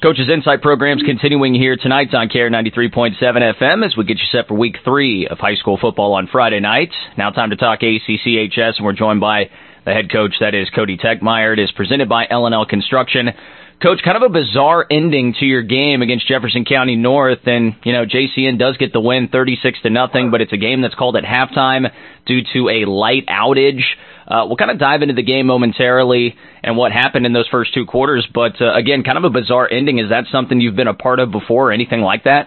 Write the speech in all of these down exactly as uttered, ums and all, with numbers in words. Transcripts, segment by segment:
Coach's Insight program's continuing here tonight on K R ninety-three point seven F M as we get you set for week three of high school football on Friday night. Now time to talk A C C H S, and we're joined by the head coach, that is Cody Techmeyer. It is presented by L and L Construction. Coach, kind of a bizarre ending to your game against Jefferson County North, and, you know, J C N does get the win thirty-six to nothing, but it's a game that's called at halftime due to a light outage. Uh, we'll kind of dive into the game momentarily and what happened in those first two quarters, but uh, again, kind of a bizarre ending. Is that something you've been a part of before or anything like that?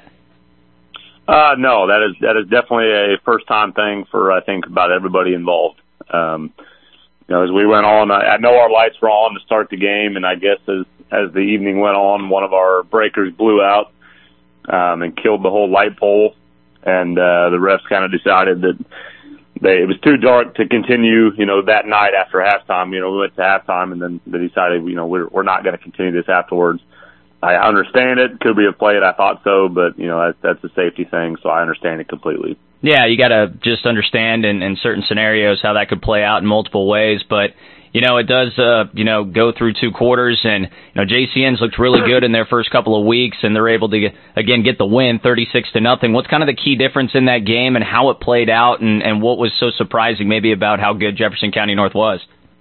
Uh, no, that is that is definitely a first-time thing for, I think, about everybody involved. Um, you know, as we went on, I, I know our lights were on to start the game, and I guess as, as the evening went on, one of our breakers blew out um, and killed the whole light pole, and uh, the refs kind of decided that They, it was too dark to continue, you know, that night after halftime. You know, we went to halftime, and then they decided, you know, we're, we're not going to continue this afterwards. I understand it. Could we have played? I thought so, but, you know, that, that's a safety thing, so I understand it completely. Yeah, you got to just understand in, in certain scenarios how that could play out in multiple ways, but, you know, it does, uh, you know, go through two quarters, and, you know, J C N's looked really good in their first couple of weeks, and they're able to, get, again, get the win, thirty-six to nothing. What's kind of the key difference in that game and how it played out, and, and what was so surprising maybe about how good Jefferson County North was?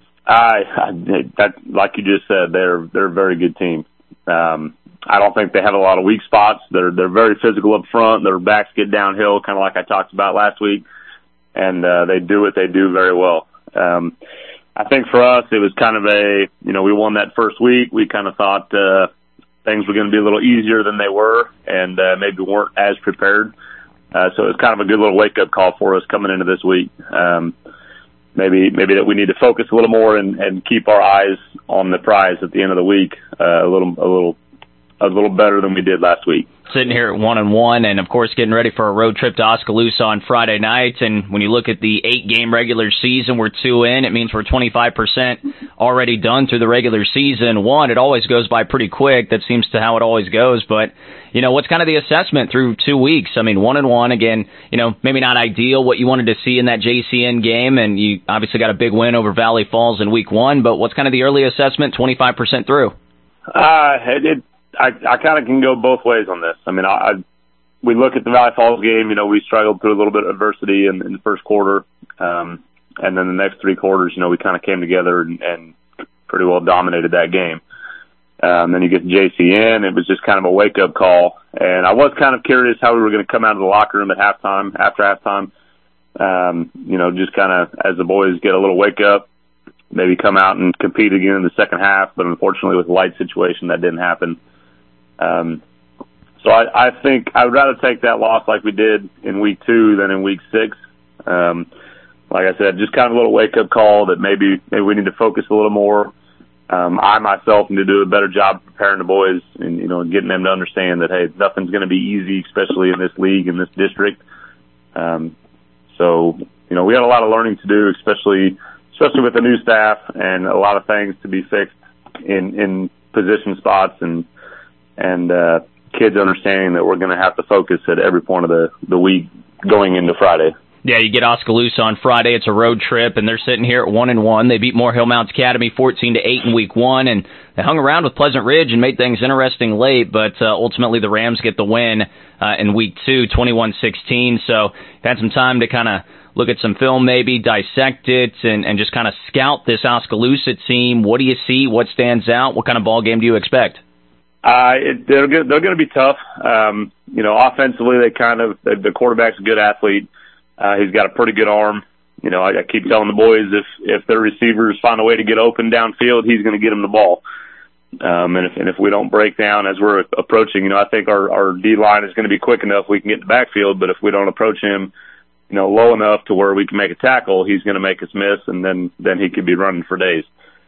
I, I that, like you just said, they're they're a very good team. Um, I don't think they have a lot of weak spots. They're they're very physical up front. Their backs get downhill, kind of like I talked about last week, and uh, they do what they do very well. Um, I think for us, it was kind of a, you know, we won that first week. We kind of thought uh, things were going to be a little easier than they were, and uh, maybe weren't as prepared. Uh, so it was kind of a good little wake-up call for us coming into this week. Um, maybe maybe that we need to focus a little more and, and keep our eyes on the prize at the end of the week uh, a little a little a little better than we did last week. Sitting here at one and one, and of course getting ready for a road trip to Oskaloosa on Friday night. And when you look at the eight-game regular season, we're two in. It means we're twenty-five percent already done through the regular season. One, it always goes by pretty quick. That seems to how it always goes. But you know, what's kind of the assessment through two weeks? I mean, one and one again. You know, maybe not ideal what you wanted to see in that J C N game, and you obviously got a big win over Valley Falls in week one. But what's kind of the early assessment? twenty-five percent through. Uh, it. it I, I kind of can go both ways on this. I mean, I, I we look at the Valley Falls game. You know, we struggled through a little bit of adversity in, in the first quarter, um, and then the next three quarters, you know, we kind of came together and, and pretty well dominated that game. Um, then you get to J C N. It was just kind of a wake up call, and I was kind of curious how we were going to come out of the locker room at halftime. After halftime, um, you know, just kind of as the boys get a little wake up, maybe come out and compete again in the second half. But unfortunately, with the light situation, that didn't happen. Um, so I, I think I would rather take that loss like we did in week two than in week six. Um, like I said, just kind of a little wake up call that maybe, maybe we need to focus a little more. Um, I myself need to do a better job preparing the boys and, you know, getting them to understand that, hey, nothing's going to be easy, especially in this league, in this district. Um, so, you know, we had a lot of learning to do, especially, especially with the new staff and a lot of things to be fixed in, in position spots and, and uh, kids understanding that we're going to have to focus at every point of the, the week going into Friday. Yeah, you get Oskaloosa on Friday. It's a road trip, and they're sitting here at one and one. They beat Moore Hill Mounts Academy fourteen to eight in week one, and they hung around with Pleasant Ridge and made things interesting late. But uh, ultimately, the Rams get the win uh, in week two, twenty-one sixteen. So had some time to kind of look at some film, maybe dissect it, and, and just kind of scout this Oskaloosa team. What do you see? What stands out? What kind of ball game do you expect? Uh, it, they're good, they're going to be tough. Um, you know, offensively, they kind of the, the quarterback's a good athlete. Uh, he's got a pretty good arm. You know, I, I keep telling the boys if if their receivers find a way to get open downfield, he's going to get them the ball. Um, and if and if we don't break down as we're approaching, you know, I think our our D line is going to be quick enough we can get the backfield. But if we don't approach him, you know, low enough to where we can make a tackle, he's going to make us miss, and then then he could be running for days.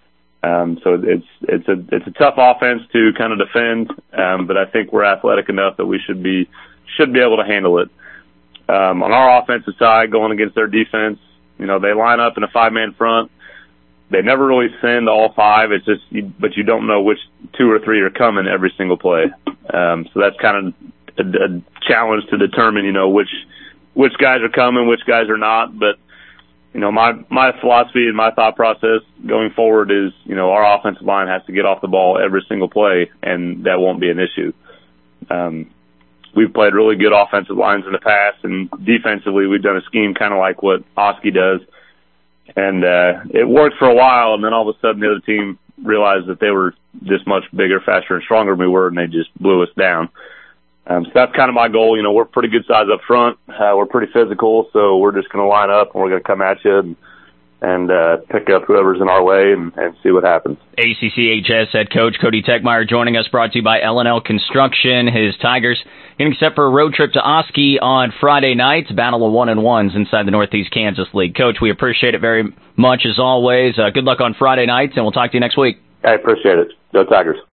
Um, so it's it's a it's a tough offense to kind of defend, um, but I think we're athletic enough that we should be should be able to handle it. Um, on our offensive side, going against their defense, you know, they line up in a five-man front. They never really send all five. It's just, you, but you don't know which two or three are coming every single play. Um, so that's kind of a, a challenge to determine, you know, which which guys are coming, which guys are not. But you know, my, my philosophy and my thought process going forward is, you know, our offensive line has to get off the ball every single play, and that won't be an issue. Um, we've played really good offensive lines in the past, and defensively we've done a scheme kind of like what Oski does. And uh, it worked for a while, and then all of a sudden the other team realized that they were this much bigger, faster, and stronger than we were, and they just blew us down. Um, so that's kind of my goal. You know, we're pretty good size up front. Uh, we're pretty physical, so we're just going to line up, and we're going to come at you and, and uh, pick up whoever's in our way and, and see what happens. A C C H S head coach Cody Techmeyer joining us, brought to you by L and L Construction. His Tigers getting set for a road trip to Oski on Friday night, battle of one and ones inside the Northeast Kansas League. Coach, we appreciate it very much as always. Uh, good luck on Friday night, and we'll talk to you next week. I appreciate it. Go Tigers.